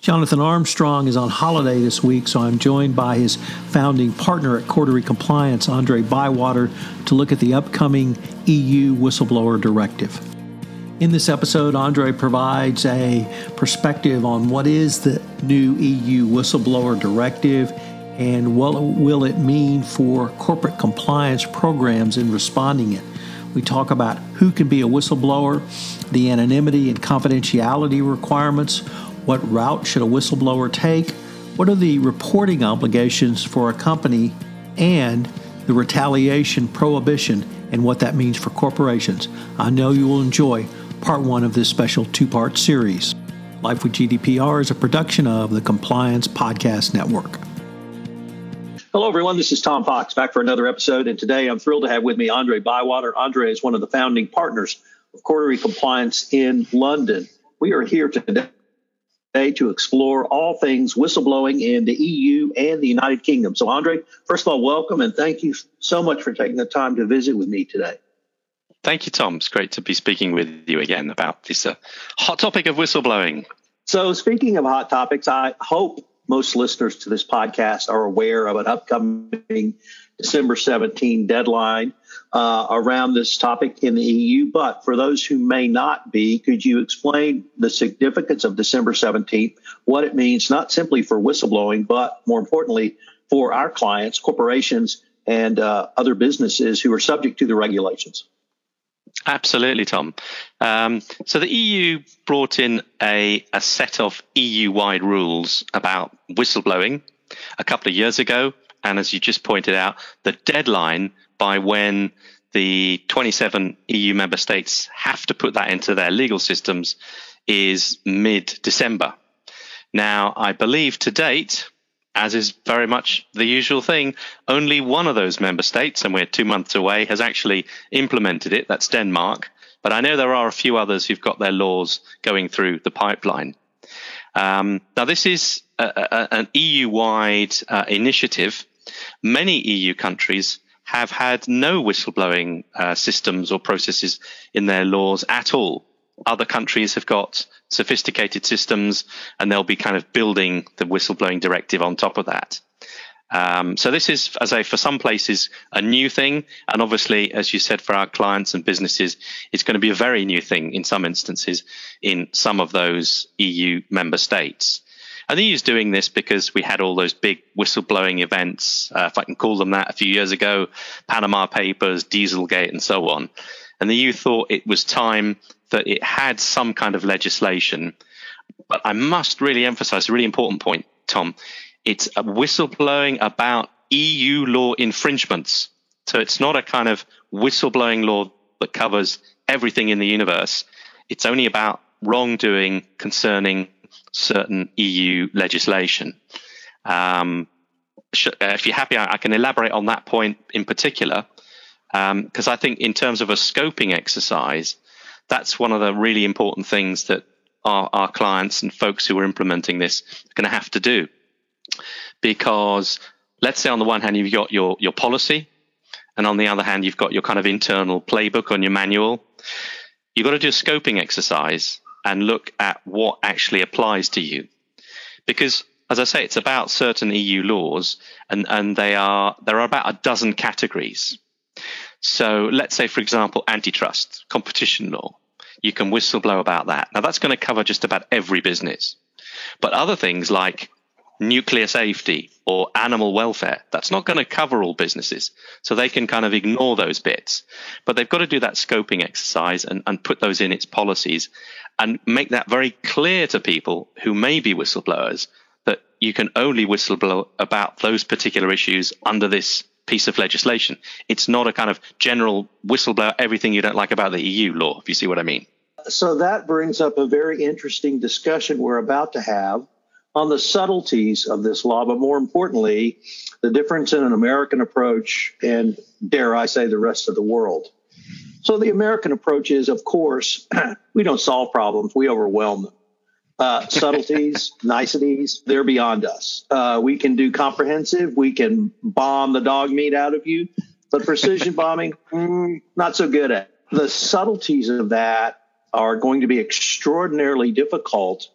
Jonathan Armstrong is on holiday this week, so I'm joined by his founding partner at Cordery Compliance, Andre Bywater, to look at the upcoming EU Whistleblower Directive. In this episode, Andre provides a perspective on what is the new EU Whistleblower Directive and what will it mean for corporate compliance programs in responding it. We talk about who can be a whistleblower, the anonymity and confidentiality requirements, what route should a whistleblower take, what are the reporting obligations for a company, and the retaliation prohibition and what that means for corporations. I know you will enjoy part one of this special two-part series. Life with GDPR is a production of the Compliance Podcast Network. Hello, everyone. This is Tom Fox back for another episode. And today I'm thrilled to have with me Andre Bywater. Andre is one of the founding partners of Cordery Compliance in London. We are here today to explore all things whistleblowing in the EU and the United Kingdom. So, Andre, first of all, welcome and thank you so much for taking the time to visit with me today. Thank you, Tom. It's great to be speaking with you again about this hot topic of whistleblowing. So, speaking of hot topics, I hope most listeners to this podcast are aware of an upcoming December 17 deadline around this topic in the EU. But for those who may not be, could you explain the significance of December 17th, what it means not simply for whistleblowing, but more importantly, for our clients, corporations, and other businesses who are subject to the regulations? Absolutely, Tom. So the EU brought in a set of EU-wide rules about whistleblowing a couple of years ago. And as you just pointed out, the deadline by when the 27 EU member states have to put that into their legal systems is mid-December. Now, I believe to date, as is very much the usual thing, only one of those member states, and we're 2 months away, has actually implemented it. That's Denmark. But I know there are a few others who've got their laws going through the pipeline. Now, this is an EU-wide initiative. Many EU countries have had no whistleblowing systems or processes in their laws at all. Other countries have got sophisticated systems, and they'll be kind of building the whistleblowing directive on top of that. So this is, as I say, for some places, a new thing. And obviously, as you said, for our clients and businesses, it's going to be a very new thing in some instances in some of those EU member states. And the EU is doing this because we had all those big whistleblowing events, if I can call them that, a few years ago, Panama Papers, Dieselgate, and so on. And the EU thought it was time that it had some kind of legislation. But I must really emphasize a really important point, Tom. It's a whistleblowing about EU law infringements. So it's not a kind of whistleblowing law that covers everything in the universe. It's only about wrongdoing concerning certain EU legislation. If you're happy, I can elaborate on that point in particular, because I think in terms of a scoping exercise, that's one of the really important things that our clients and folks who are implementing this are going to have to do. Because let's say on the one hand, you've got your policy, and on the other hand, you've got your kind of internal playbook on your manual. You've got to do a scoping exercise and look at what actually applies to you. Because, as I say, it's about certain EU laws, and there are about a dozen categories. So let's say, for example, antitrust, competition law. You can whistleblow about that. Now, that's going to cover just about every business. But other things like nuclear safety or animal welfare, that's not going to cover all businesses. So they can kind of ignore those bits. But they've got to do that scoping exercise and put those in its policies and make that very clear to people who may be whistleblowers that you can only whistleblow about those particular issues under this piece of legislation. It's not a kind of general whistleblower, everything you don't like about the EU law, if you see what I mean. So that brings up a very interesting discussion we're about to have on the subtleties of this law, but more importantly, the difference in an American approach and, dare I say, the rest of the world. So the American approach is, of course, we don't solve problems, we overwhelm them. Subtleties, niceties, they're beyond us. We can do comprehensive, we can bomb the dog meat out of you, but precision bombing, not so good at. The subtleties of that are going to be extraordinarily difficult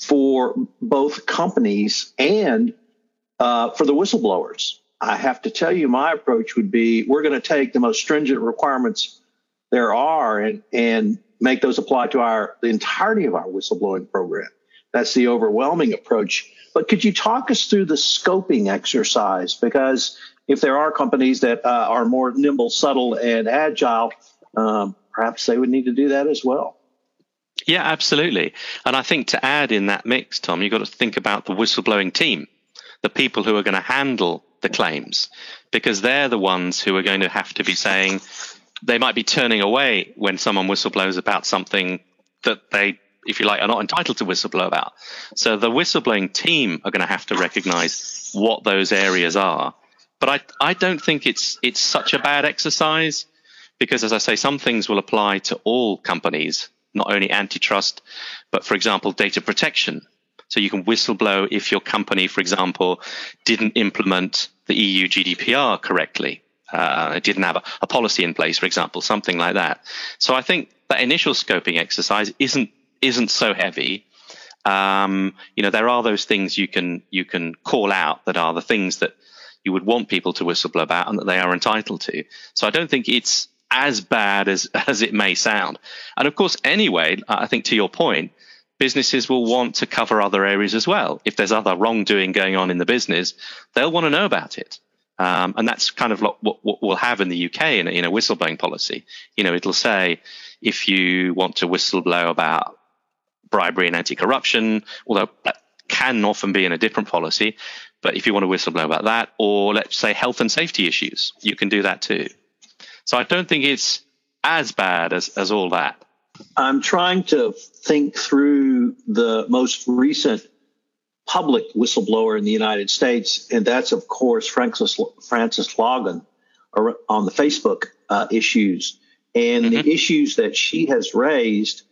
for both companies and for the whistleblowers. I have to tell you, my approach would be we're going to take the most stringent requirements there are and make those apply to the entirety of our whistleblowing program. That's the overwhelming approach. But could you talk us through the scoping exercise? Because if there are companies that are more nimble, subtle, and agile, perhaps they would need to do that as well. Yeah, absolutely. And I think to add in that mix, Tom, you've got to think about the whistleblowing team, the people who are going to handle the claims, because they're the ones who are going to have to be saying, they might be turning away when someone whistleblows about something that they, if you like, are not entitled to whistleblow about. So the whistleblowing team are going to have to recognize what those areas are. But I don't think it's such a bad exercise, because, as I say, some things will apply to all companies, not only antitrust, but, for example, data protection. So you can whistleblow if your company, for example, didn't implement the EU GDPR correctly. It didn't have a policy in place, for example, something like that. So I think that initial scoping exercise isn't so heavy. There are those things you can call out that are the things that you would want people to whistleblow about and that they are entitled to. So I don't think it's as bad as it may sound. And of course, anyway, I think to your point, businesses will want to cover other areas as well. If there's other wrongdoing going on in the business, they'll want to know about it. And that's kind of what we'll have in the UK in a whistleblowing policy. It'll say if you want to whistleblow about bribery and anti-corruption, although that can often be in a different policy, but if you want to whistleblow about that, or let's say health and safety issues, you can do that too. So I don't think it's as bad as all that. I'm trying to think through the most recent public whistleblower in the United States, and that's, of course, Frances Haugen on the Facebook issues. And the issues that she has raised,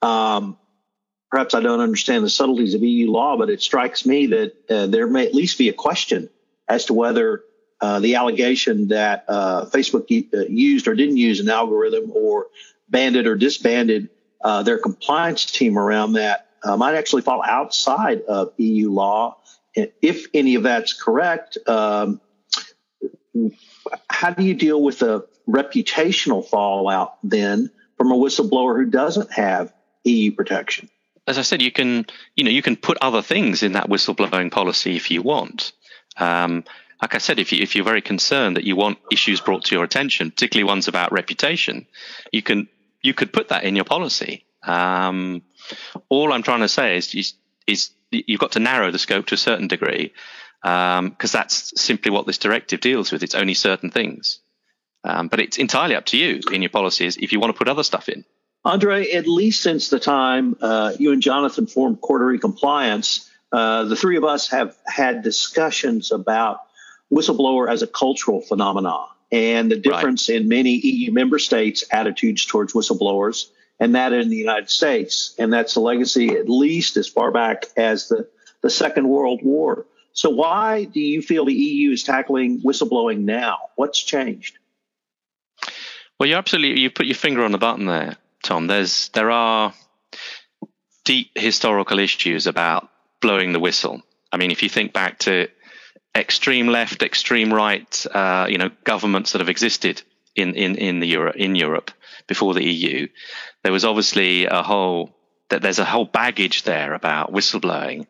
perhaps I don't understand the subtleties of EU law, but it strikes me that there may at least be a question as to whether the allegation that Facebook used or didn't use an algorithm or banded or disbanded their compliance team around that might actually fall outside of EU law. And if any of that's correct, how do you deal with the reputational fallout then from a whistleblower who doesn't have EU protection? As I said, you can put other things in that whistleblowing policy if you want. Like I said, if you're very concerned that you want issues brought to your attention, particularly ones about reputation, you could put that in your policy. All I'm trying to say is you've got to narrow the scope to a certain degree, because that's simply what this directive deals with. It's only certain things. But it's entirely up to you in your policies if you want to put other stuff in. Andre, at least since the time you and Jonathan formed Quarterly Compliance, the three of us have had discussions about whistleblower as a cultural phenomenon and the difference in many EU member states' attitudes towards whistleblowers and that in the United States. And that's a legacy at least as far back as the Second World War. So why do you feel the EU is tackling whistleblowing now? What's changed? Well, you put your finger on the button there, Tom. There are deep historical issues about blowing the whistle. I mean, if you think back to extreme left, extreme right, governments that have existed in Europe before the EU, there was obviously there's a whole baggage there about whistleblowing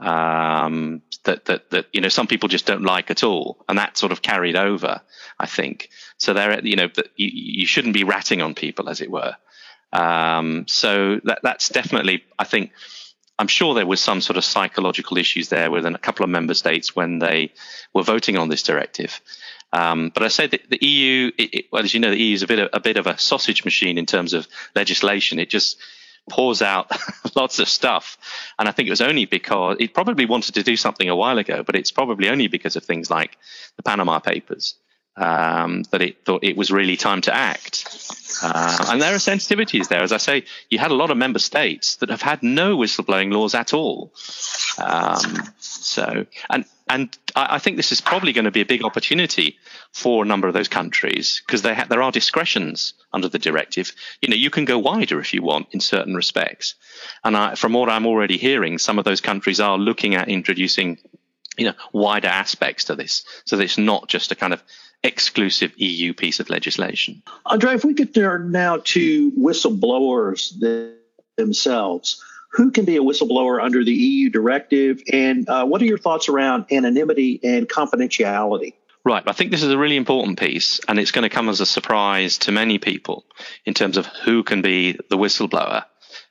that some people just don't like at all, and that sort of carried over, I think. So you shouldn't be ratting on people, as it were. So that's definitely, I think. I'm sure there was some sort of psychological issues there within a couple of member states when they were voting on this directive. But I say that the EU, as you know, the EU is a bit of a sausage machine in terms of legislation. It just pours out lots of stuff. And I think it was only because it probably wanted to do something a while ago, but it's probably only because of things like the Panama Papers that it thought it was really time to act. And there are sensitivities there. As I say, you had a lot of member states that have had no whistleblowing laws at all. So so. And I think this is probably going to be a big opportunity for a number of those countries, because there are discretions under the directive. You can go wider if you want in certain respects. And from what I'm already hearing, some of those countries are looking at introducing wider aspects to this, so that it's not just a kind of exclusive EU piece of legislation. Andre, if we could turn now to whistleblowers themselves. Who can be a whistleblower under the EU directive, and what are your thoughts around anonymity and confidentiality? Right. I think this is a really important piece, and it's going to come as a surprise to many people in terms of who can be the whistleblower,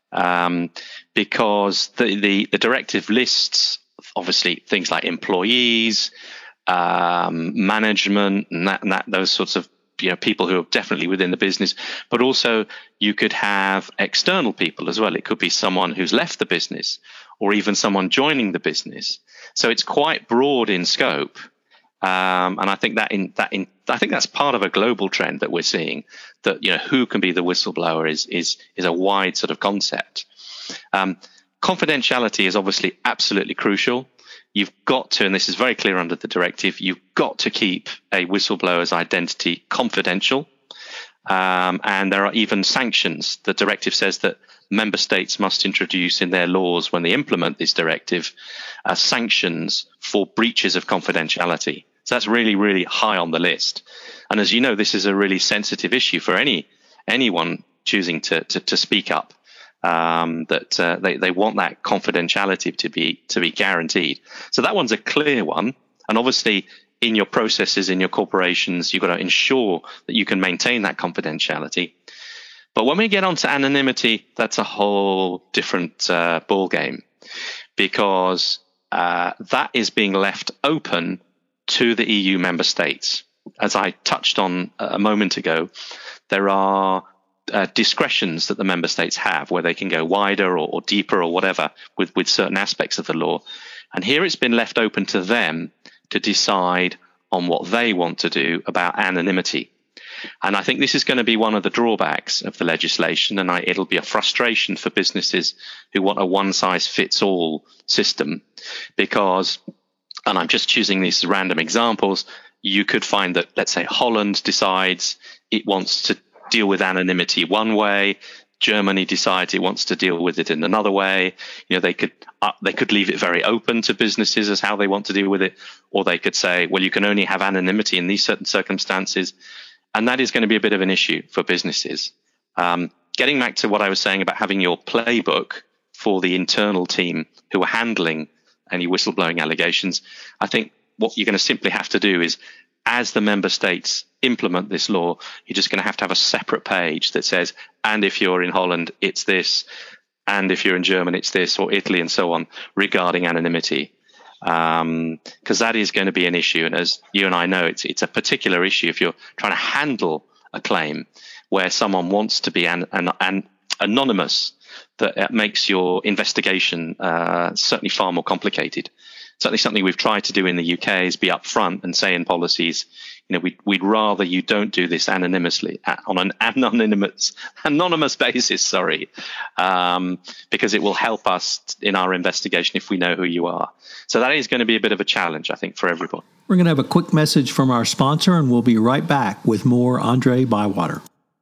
because the directive lists, obviously, things like employees, management, and those sorts of people who are definitely within the business, but also you could have external people as well. It could be someone who's left the business, or even someone joining the business. So it's quite broad in scope, and I think I think that's part of a global trend that we're seeing. That who can be the whistleblower is a wide sort of concept. Confidentiality is obviously absolutely crucial. You've got to, and this is very clear under the directive, you've got to keep a whistleblower's identity confidential. And there are even sanctions. The directive says that member states must introduce in their laws, when they implement this directive, sanctions for breaches of confidentiality. So that's really, really high on the list. And as you know, this is a really sensitive issue for anyone choosing to speak up. That they want that confidentiality to be guaranteed. So that one's a clear one. And obviously, in your processes, in your corporations, you've got to ensure that you can maintain that confidentiality. But when we get onto anonymity, that's a whole different ball game, because that is being left open to the EU member states. As I touched on a moment ago, there are discretions that the member states have, where they can go wider or deeper or whatever with certain aspects of the law. And here it's been left open to them to decide on what they want to do about anonymity. And I think this is going to be one of the drawbacks of the legislation, and it'll be a frustration for businesses who want a one-size-fits-all system, because, and I'm just choosing these random examples, you could find that, let's say, Holland decides it wants to deal with anonymity one way. Germany decides it wants to deal with it in another way. They could leave it very open to businesses as how they want to deal with it, or they could say, well, you can only have anonymity in these certain circumstances, and that is going to be a bit of an issue for businesses. Getting back to what I was saying about having your playbook for the internal team who are handling any whistleblowing allegations, I think what you're going to simply have to do is, as the member states implement this law, you're just going to have a separate page that says, and if you're in Holland, it's this, and if you're in Germany, it's this, or Italy, and so on, regarding anonymity. Because that is going to be an issue. And as you and I know, it's a particular issue if you're trying to handle a claim where someone wants to be anonymous, that makes your investigation certainly far more complicated. Certainly something we've tried to do in the UK is be upfront and say in policies, we'd rather you don't do this anonymously, on an anonymous basis, because it will help us in our investigation if we know who you are. So that is going to be a bit of a challenge, I think, for everybody. We're going to have a quick message from our sponsor, and we'll be right back with more Andre Bywater.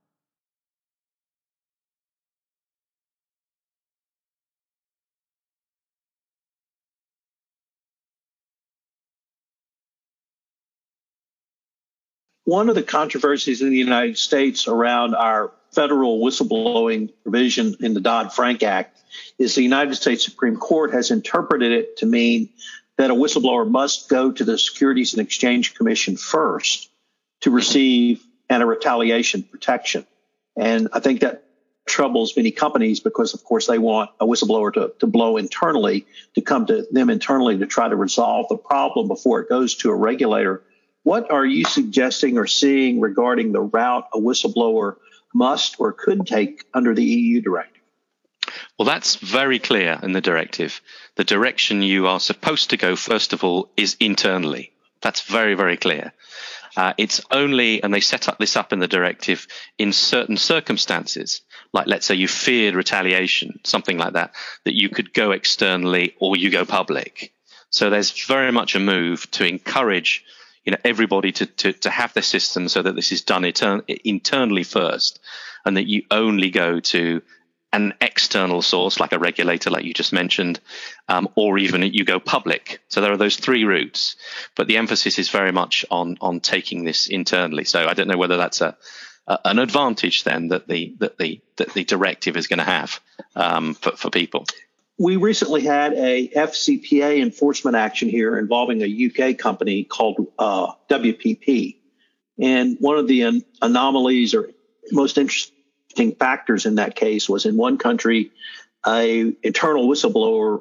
One of the controversies in the United States around our federal whistleblowing provision in the Dodd-Frank Act is the United States Supreme Court has interpreted it to mean that a whistleblower must go to the Securities and Exchange Commission first to receive a retaliation protection. And I think that troubles many companies because, of course, they want a whistleblower to blow internally, to come to them internally to try to resolve the problem before it goes to a regulator. What are you suggesting or seeing regarding the route a whistleblower must or could take under the EU directive? Well, that's very clear in the directive. The direction you are supposed to go, first of all, is internally. That's very, very clear. It's only, and they set this up in the directive, in certain circumstances, like let's say you feared retaliation, something like that, that you could go externally or you go public. So there's very much a move to encourage everybody to have their system so that this is done internally first, and that you only go to an external source like a regulator, like you just mentioned, or even you go public. So there are those three routes, but the emphasis is very much on taking this internally. So I don't know whether that's an advantage then that the directive is going to have for people. We recently had a FCPA enforcement action here involving a UK company called WPP. And one of the anomalies or most interesting factors in that case was in one country, a internal whistleblower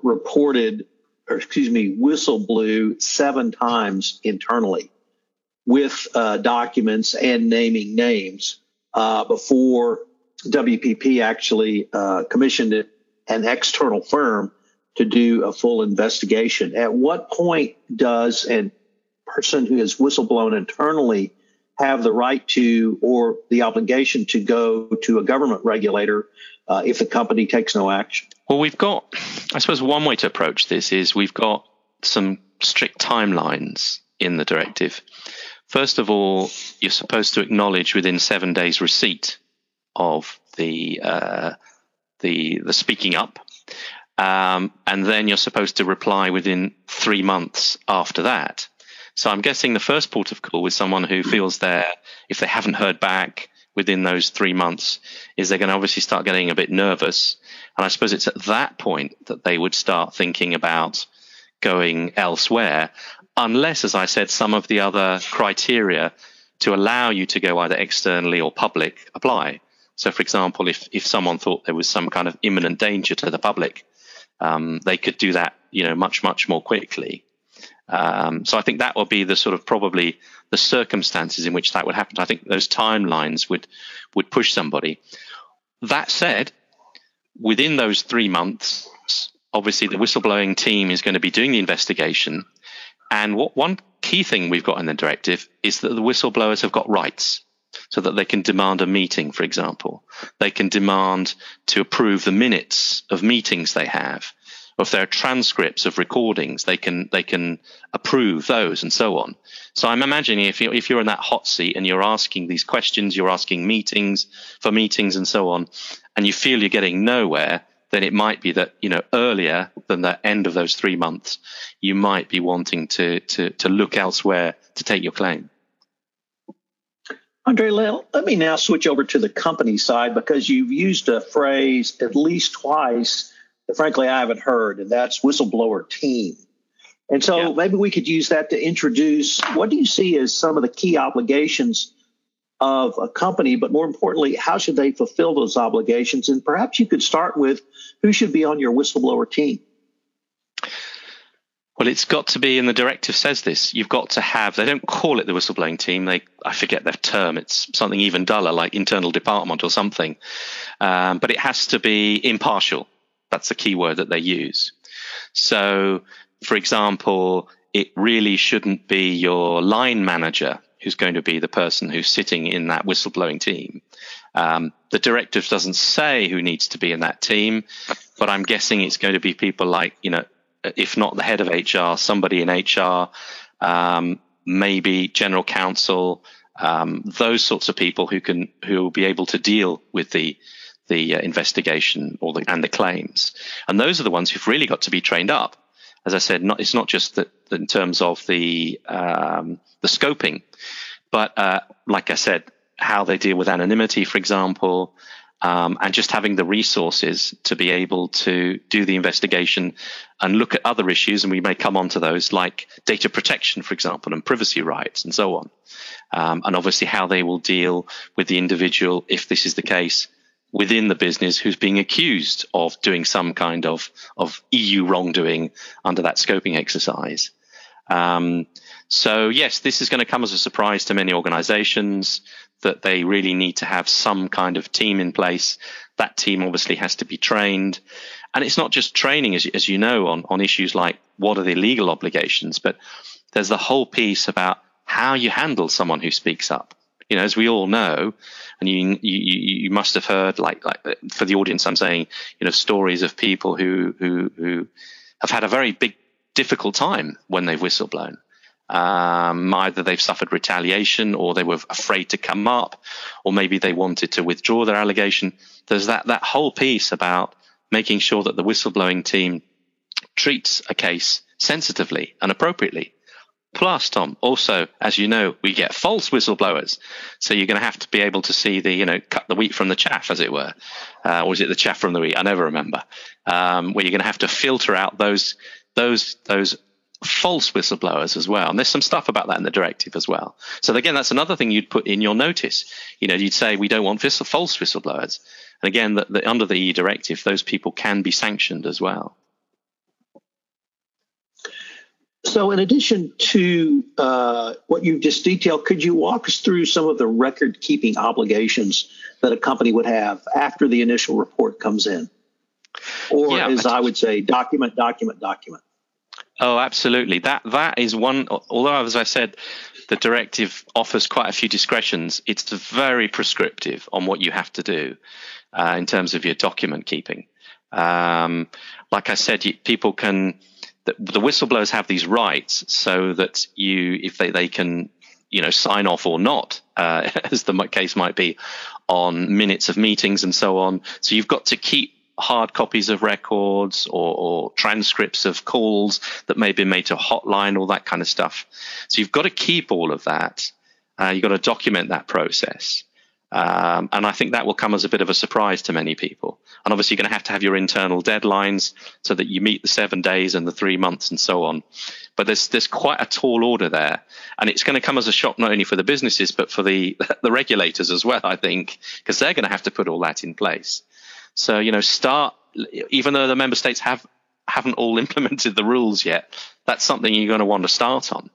whistle blew 7 times internally with documents and naming names before WPP actually commissioned an external firm to do a full investigation. At what point does a person who has whistleblown internally have the right to or the obligation to go to a government regulator if the company takes no action? Well, I suppose one way to approach this is we've got some strict timelines in the directive. First of all, you're supposed to acknowledge within 7 days receipt of the speaking up, and then you're supposed to reply within 3 months after that. So I'm guessing the first port of call with someone who feels if they haven't heard back within those 3 months, is they're going to obviously start getting a bit nervous. And I suppose it's at that point that they would start thinking about going elsewhere, unless, as I said, some of the other criteria to allow you to go either externally or public apply. So, for example, if someone thought there was some kind of imminent danger to the public, they could do that, much, much more quickly. So I think that will be the sort of probably the circumstances in which that would happen. I think those timelines would push somebody. That said, within those 3 months, obviously the whistleblowing team is going to be doing the investigation. And one key thing we've got in the directive is that the whistleblowers have got rights, so that they can demand a meeting, for example. They can demand to approve the minutes of meetings they have. Or if there are transcripts of recordings, they can approve those and so on. So I'm imagining if you're in that hot seat and you're asking these questions, you're asking meetings and so on, and you feel you're getting nowhere, then it might be that, earlier than the end of those 3 months, you might be wanting to look elsewhere to take your claim. Andre, let me now switch over to the company side, because you've used a phrase at least twice that frankly I haven't heard, and that's whistleblower team. And so maybe we could use that to introduce, what do you see as some of the key obligations of a company, but more importantly, how should they fulfill those obligations? And perhaps you could start with who should be on your whistleblower team. Well, it's got to be, and the directive says this, you've got to have, they don't call it the whistleblowing team, I forget their term, it's something even duller, like internal department or something, but it has to be impartial. That's the key word that they use. So, for example, it really shouldn't be your line manager who's going to be the person who's sitting in that whistleblowing team. The directive doesn't say who needs to be in that team, but I'm guessing it's going to be people like, if not the head of HR, somebody in HR, maybe general counsel, those sorts of people who will be able to deal with the investigation and the claims. And those are the ones who've really got to be trained up. As I said, it's not just that in terms of the scoping, but like I said, how they deal with anonymity, for example, and just having the resources to be able to do the investigation and look at other issues, and we may come on to those, like data protection, for example, and privacy rights and so on. And obviously how they will deal with the individual, if this is the case, within the business who's being accused of doing some kind of EU wrongdoing under that scoping exercise. So yes, this is going to come as a surprise to many organizations that they really need to have some kind of team in place. That team obviously has to be trained. And it's not just training, as you know, on issues like what are the legal obligations, but there's the whole piece about how you handle someone who speaks up. As we all know, and you must have heard, like for the audience, I'm saying, stories of people who have had a very big difficult time when they've whistleblown. Either they've suffered retaliation, or they were afraid to come up, or maybe they wanted to withdraw their allegation. There's that whole piece about making sure that the whistleblowing team treats a case sensitively and appropriately. Plus, Tom, also, as you know, we get false whistleblowers. So you're going to have to be able to see cut the wheat from the chaff, as it were. Or is it the chaff from the wheat? I never remember. Where you're going to have to filter out those false whistleblowers as well. And there's some stuff about that in the directive as well. So again, that's another thing you'd put in your notice. You'd say we don't want false whistleblowers. And again, under the EU directive, those people can be sanctioned as well. So in addition to what you've just detailed, could you walk us through some of the record-keeping obligations that a company would have after the initial report comes in? Or, as I would say, document. Oh, absolutely. That is one. Although, as I said, the directive offers quite a few discretions, it's very prescriptive on what you have to do in terms of your document keeping. Like I said, people can. The whistleblowers have these rights, so that if they can, sign off or not, as the case might be, on minutes of meetings and so on. So you've got to keep hard copies of records or transcripts of calls that may be made to a hotline, all that kind of stuff. So you've got to keep all of that. You've got to document that process. And I think that will come as a bit of a surprise to many people. And obviously, you're going to have your internal deadlines so that you meet the 7 days and the 3 months and so on. But there's quite a tall order there. And it's going to come as a shock not only for the businesses, but for the regulators as well, I think, because they're going to have to put all that in place. So, even though the member states haven't all implemented the rules yet, that's something you're going to want to start on.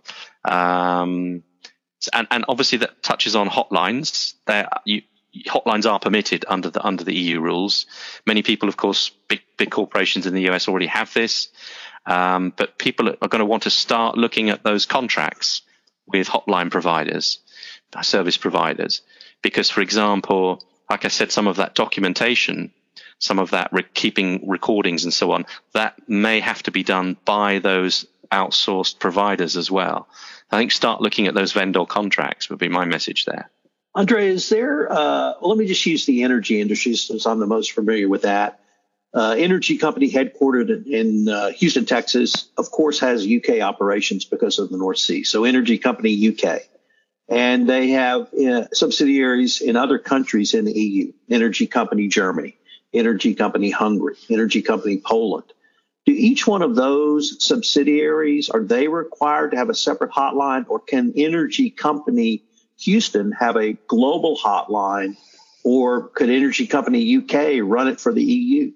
And obviously that touches on hotlines. Hotlines are permitted under the EU rules. Many people, of course, big corporations in the US already have this, but people are going to want to start looking at those contracts with hotline providers, service providers, because, for example, like I said, some of that documentation, some of that keeping recordings and so on, that may have to be done by those outsourced providers as well. I think start looking at those vendor contracts would be my message there. Andre, is there, let me just use the energy industry since I'm the most familiar with that. Energy company headquartered in Houston, Texas, of course, has UK operations because of the North Sea. So Energy Company UK. And they have subsidiaries in other countries in the EU. Energy Company Germany, Energy Company Hungary, Energy Company Poland. Do each one of those subsidiaries, are they required to have a separate hotline, or can Energy Company Houston have a global hotline, or could Energy Company UK run it for the EU?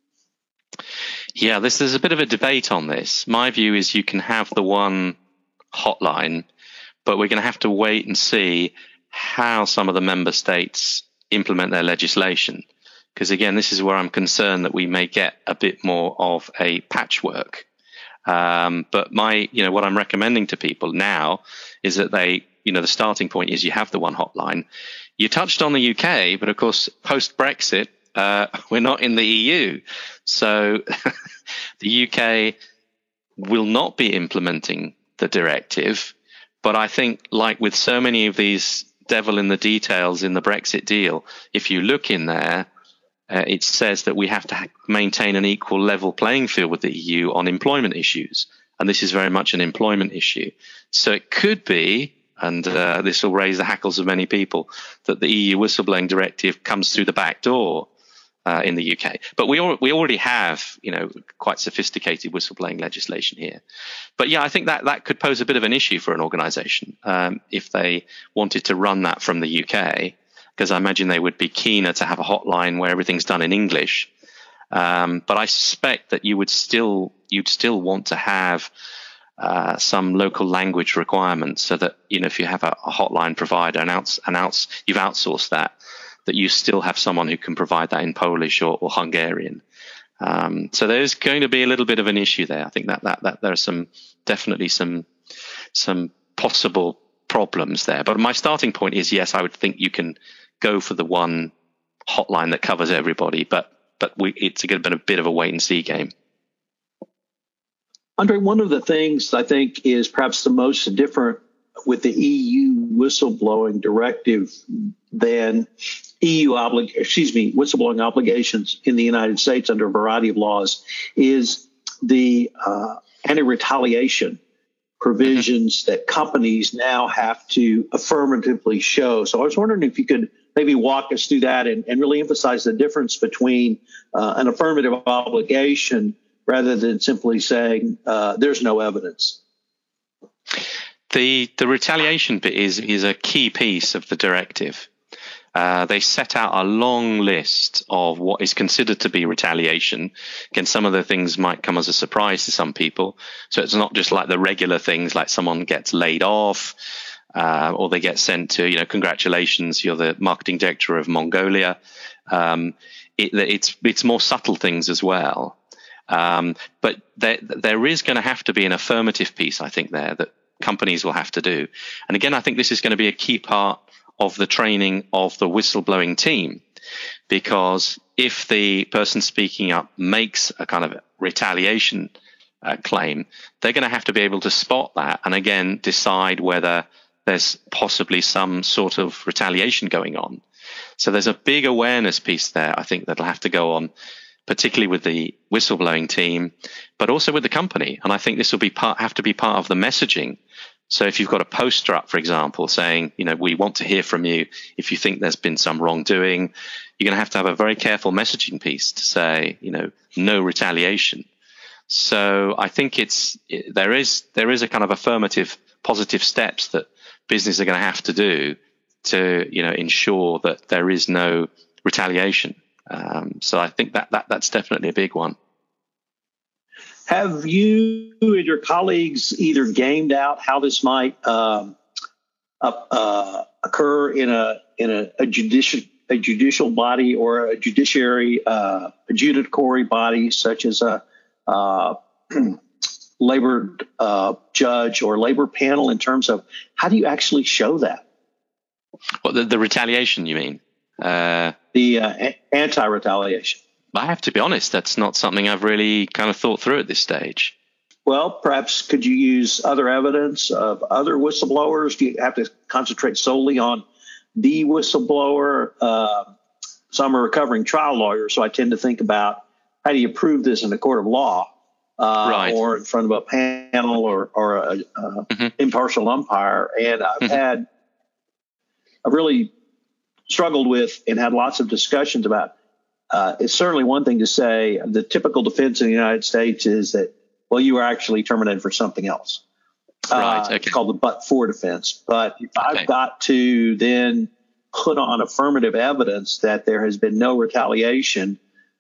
Yeah, there's a bit of a debate on this. My view is you can have the one hotline, but we're going to have to wait and see how some of the member states implement their legislation. Because again, this is where I'm concerned that we may get a bit more of a patchwork. But what I'm recommending to people now is that the starting point is you have the one hotline. You touched on the UK, but of course, post-Brexit, we're not in the EU. So the UK will not be implementing the directive. But I think, like with so many of these devil in the details in the Brexit deal, if you look in there, it says that we have to maintain an equal level playing field with the EU on employment issues. And this is very much an employment issue. So it could be, and this will raise the hackles of many people, that the EU whistleblowing directive comes through the back door in the UK. But we already have, quite sophisticated whistleblowing legislation here. But yeah, I think that could pose a bit of an issue for an organization if they wanted to run that from the UK. Because I imagine they would be keener to have a hotline where everything's done in English. But I suspect that you'd still want to have some local language requirements, so that if you have a hotline provider and you've outsourced that you still have someone who can provide that in Polish or Hungarian. So there's going to be a little bit of an issue there. I think that there are definitely some possible problems there. But my starting point is, yes, I would think you can go for the one hotline that covers everybody, but it's going to be a bit of a wait and see game. Andre, one of the things I think is perhaps the most different with the EU whistleblowing directive than whistleblowing obligations in the United States under a variety of laws is the anti-retaliation provisions that companies now have to affirmatively show. So I was wondering if you could maybe walk us through that and really emphasize the difference between an affirmative obligation rather than simply saying there's no evidence. The retaliation bit is a key piece of the directive. They set out a long list of what is considered to be retaliation. Again, some of the things might come as a surprise to some people. So it's not just like the regular things like someone gets laid off or they get sent to, congratulations, you're the marketing director of Mongolia. It's more subtle things as well. But there is going to have to be an affirmative piece, I think, there that companies will have to do. And again, I think this is going to be a key part of the training of the whistleblowing team, because if the person speaking up makes a kind of retaliation claim, they're going to have to be able to spot that and again decide whether there's possibly some sort of retaliation going on. So there's a big awareness piece there, I think, that'll have to go on, particularly with the whistleblowing team, but also with the company. And I think this will have to be part of the messaging. So if you've got a poster up, for example, saying, we want to hear from you if you think there's been some wrongdoing, you're going to have a very careful messaging piece to say, no retaliation. So I think there is a kind of affirmative, positive steps that businesses are going to have to do to, ensure that there is no retaliation. So I think that's definitely a big one. Have you and your colleagues either gamed out how this might occur in a judicial body or a judiciary adjudicatory body, such as a labor judge or labor panel, in terms of how do you actually show that? Well, the retaliation, you mean? The anti-retaliation. I have to be honest, that's not something I've really kind of thought through at this stage. Well, perhaps could you use other evidence of other whistleblowers? Do you have to concentrate solely on the whistleblower? So I'm a recovering trial lawyer, so I tend to think about how do you prove this in a court of law right. or in front of a panel or a impartial umpire. And I've really struggled with and had lots of discussions about. It's certainly one thing to say the typical defense in the United States is that, well, you were actually terminated for something else. Right. Okay. It's called the but-for defense. But if I've got to then put on affirmative evidence that there has been no retaliation,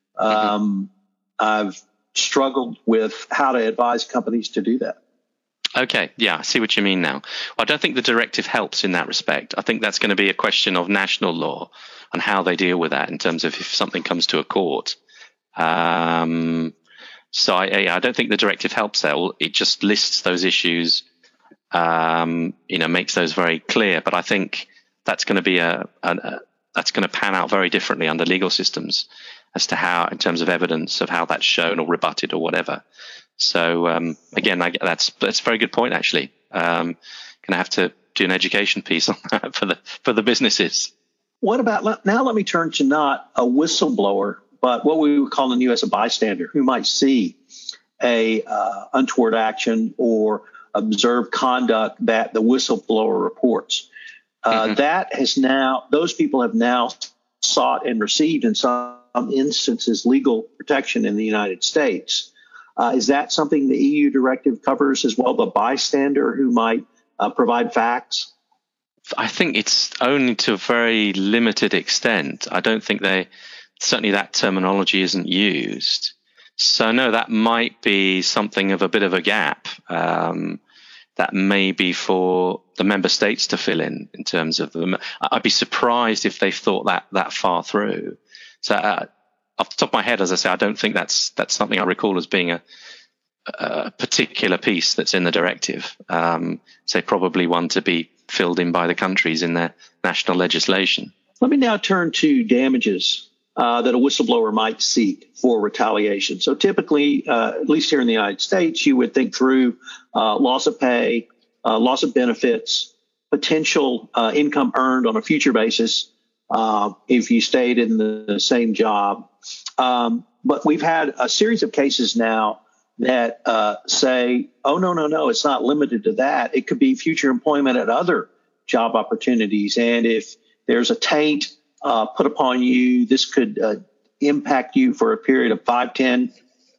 I've struggled with how to advise companies to do that. Okay. Yeah, I see what you mean now. Well, I don't think the directive helps in that respect. I think that's going to be a question of national law and how they deal with that in terms of if something comes to a court. So I don't think the directive helps there. It just lists those issues, makes those very clear. But I think that's going to be that's going to pan out very differently under legal systems as to how, in terms of evidence of how that's shown or rebutted or whatever. So again, that's a very good point. Actually, going to have to do an education piece on that for the businesses. What about now? Let me turn to not a whistleblower, but what we would call in the U.S. a bystander who might see a untoward action or observe conduct that the whistleblower reports. Those people have now sought and received in some instances legal protection in the United States. Is that something the EU directive covers as well, the bystander who might provide facts? I think it's only to a very limited extent. I don't think certainly that terminology isn't used. So no, that might be something of a bit of a gap. That may be for the member states to fill in terms of them. I'd be surprised if they thought that far through. So off the top of my head, as I say, I don't think that's something I recall as being a particular piece that's in the directive. So probably one to be filled in by the countries in their national legislation. Let me now turn to damages. that a whistleblower might seek for retaliation. So typically, at least here in the United States, you would think through loss of pay, loss of benefits, potential income earned on a future basis if you stayed in the same job. But we've had a series of cases now that say, oh, no, it's not limited to that. It could be future employment at other job opportunities. And if there's a taint put upon you, this could impact you for a period of 5, 10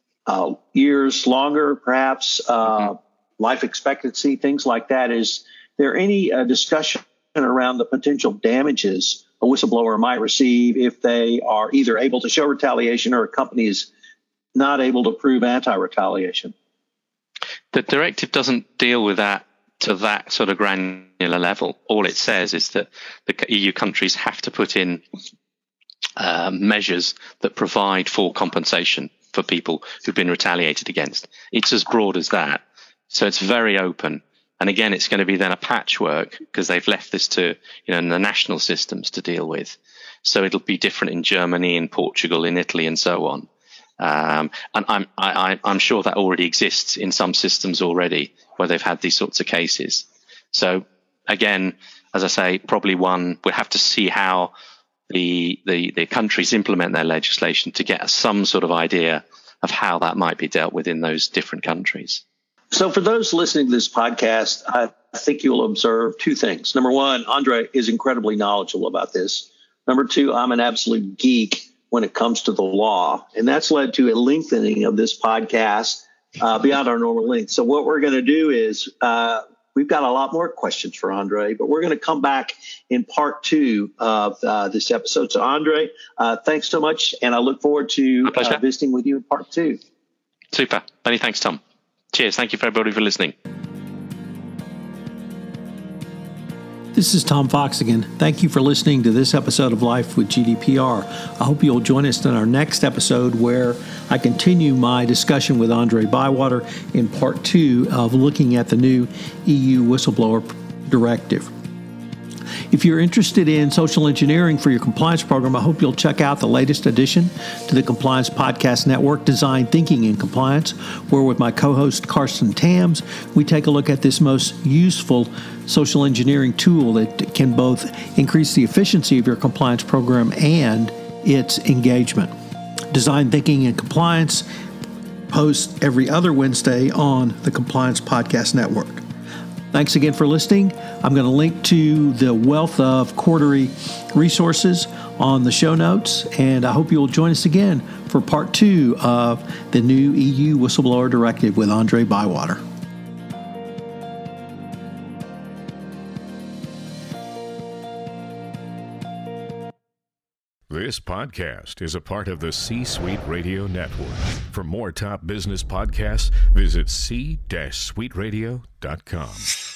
years longer, perhaps, life expectancy, things like that. Is there any discussion around the potential damages a whistleblower might receive if they are either able to show retaliation or a company is not able to prove anti-retaliation? The directive doesn't deal with that to that sort of granular level. All it says is that the EU countries have to put in measures that provide for compensation for people who've been retaliated against. It's as broad as that. So it's very open. And again, it's going to be then a patchwork because they've left this to, the national systems to deal with. So it'll be different in Germany, in Portugal, in Italy, and so on. And I'm sure that already exists in some systems already where they've had these sorts of cases. So again, as I say, probably we'll have to see how the countries implement their legislation to get some sort of idea of how that might be dealt with in those different countries. So for those listening to this podcast, I think you'll observe two things. Number one, Andre is incredibly knowledgeable about this. Number two, I'm an absolute geek when it comes to the law. And that's led to a lengthening of this podcast beyond our normal length. So what we're going to do is we've got a lot more questions for Andre, but we're going to come back in part 2 of this episode. So Andre, thanks so much. And I look forward to visiting with you in part 2. Super. Many thanks, Tom. Cheers. Thank you for everybody for listening. This is Tom Fox again. Thank you for listening to this episode of Life with GDPR. I hope you'll join us in our next episode where I continue my discussion with Andre Bywater in part 2 of looking at the new EU whistleblower directive. If you're interested in social engineering for your compliance program, I hope you'll check out the latest addition to the Compliance Podcast Network, Design Thinking in Compliance, where with my co-host Carson Tams, we take a look at this most useful social engineering tool that can both increase the efficiency of your compliance program and its engagement. Design Thinking in Compliance posts every other Wednesday on the Compliance Podcast Network. Thanks again for listening. I'm going to link to the wealth of Cordery resources on the show notes, and I hope you'll join us again for part 2 of the new EU Whistleblower Directive with Andre Bywater. This podcast is a part of the C-Suite Radio Network. For more top business podcasts, visit c-suiteradio.com.